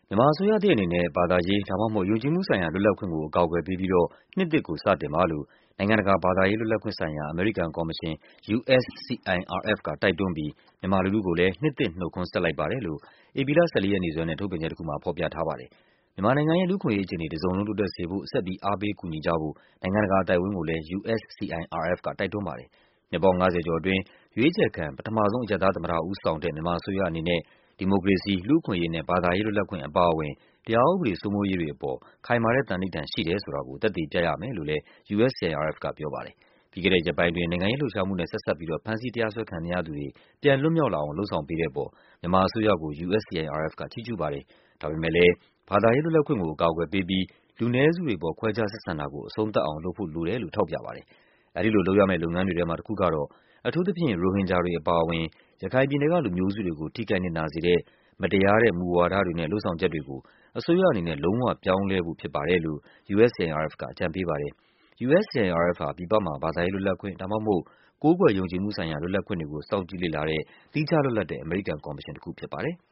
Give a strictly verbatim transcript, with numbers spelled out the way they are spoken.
မြန်မာအစိုးရသစ်အနေနဲ့ဘာသာရေးဒါမှမဟုတ်ယုံကြည်မှုဆိုင်ရာလွတ်လပ်ခွင့်ကိုအကာအကွယ်ပေးပြီးတော့နှစ်သစ်ကိုစတင်ပါလို့နိုင်ငံတကာဘာသာရေးလွတ်လပ်ခွင့်ဆိုင်ရာအမေရိကန်ကော်မရှင် U S C I R F ကတိုက်တွန်းပြီးမြန်မာလူထုကိုလည်းနှစ်သစ်နှုတ်ခွန်းဆက်လိုက်ပါတယ်လို့ဧပြီလ ၁၄ ရက်နေ့စွဲနဲ့ထုတ်ပြန်ချက်တခုမှာဖော်ပြထားပါတယ်။မြန်မာနိုင်ငံရဲ့လူ့အခွင့်အရေးအခြေအနေတစုံလုံးတိုးတက်စေဖို့ဆက်ပြီးအားပေးကူညီကြဖို့နိုင်ငံတကာအသိုက်အဝန်းကိုလည်း U S C I R F ကတိုက်တွန်းပါတယ်။နှစ်ပေါင်း ၅၀ ကျော်အတွင်းရွေးချယ်ခံပထမဆုံးအရပ်သားသမ္မတဦးဆောင်တဲ့မြန်မာအစိုးရအနေနဲ့ဒီမိုကရေစီ၊လူ့အခွင့်အရေးနဲ့ဘာသာရေးလွတ်လပ်ခွင့်အပါအဝင်တရားဥပဒေစိုးမိုးရေးတွေအပေါ်ခိုင်မာတဲ့သန္နိဋ္ဌာန်ရှိတယ်ဆိုတာကိုသက်သေပြရမယ်လို့လည်း U S C I R F ကပြောပါတယ်။ပြီးခဲ့တဲ့ရက်ပိုင်းအတွင်းနိုင်ငံရေးလှုပ်ရှားမှုနဲ့ဆက်စပ်ပြီးတော့ဖမ်းဆီးတရားစွဲခံနေရသူတွေပြန်လွတ်မြောက်လာအောင်လုပ်ဆောင်ပေးတဲ့အပေါ်မြန်မာအစိုးရကို U S C I R F ကချီးကျူးပါတယ်။ဒါပေမဲ့လည်းဘာသာရေးလွတ်လပ်ခွင့်ကိုအကာအကွယ်ပေးပြီးလူနည်းစုတွေအပေါ်ခွဲခြားဆက်ဆံတာကိုအဆုံးသတ်အောင်လုပ်ဖို့လိုတယ်လို့ထောက်ပြပါတယ်။အဲဒီလိုလုပ်ရမယ့်လုပ်ငန်းတွေထဲမှာတခုကတော့အထူးသဖြင့်ရိုဟင်ဂျာတွေအပါအဝင်ရခိုင်ပြည်နယ်ကလူမျိုးစုတွေကိုထိခိုက်နစ်နာစေတဲ့မတရားတဲ့မူဝါဒတွေနဲ့လုပ်ဆောင်ချက်တွေကိုအစိုးရအနေနဲ့လုံးဝပြောင်းလဲဖို့ဖြစ်ပါတယ်လို့ U S C I R F ကအကြံပေးပါတယ်။ U S C I R F ဟာပြည်ပမှာဘာသာရေးလွတ်လပ်ခွင့်ဒါမှမဟုတ်ကိုးကွယ်ယုံကြည်မှုဆိုင်ရာလွတ်လပ်ခွင့်တွေကိုစောင့်ကြည့်လေ့လာတဲ့သီးခြားလွတ်လပ်တဲ့အမေရိကန်ကော်မရှင်တခုဖြစ်ပါတယ်။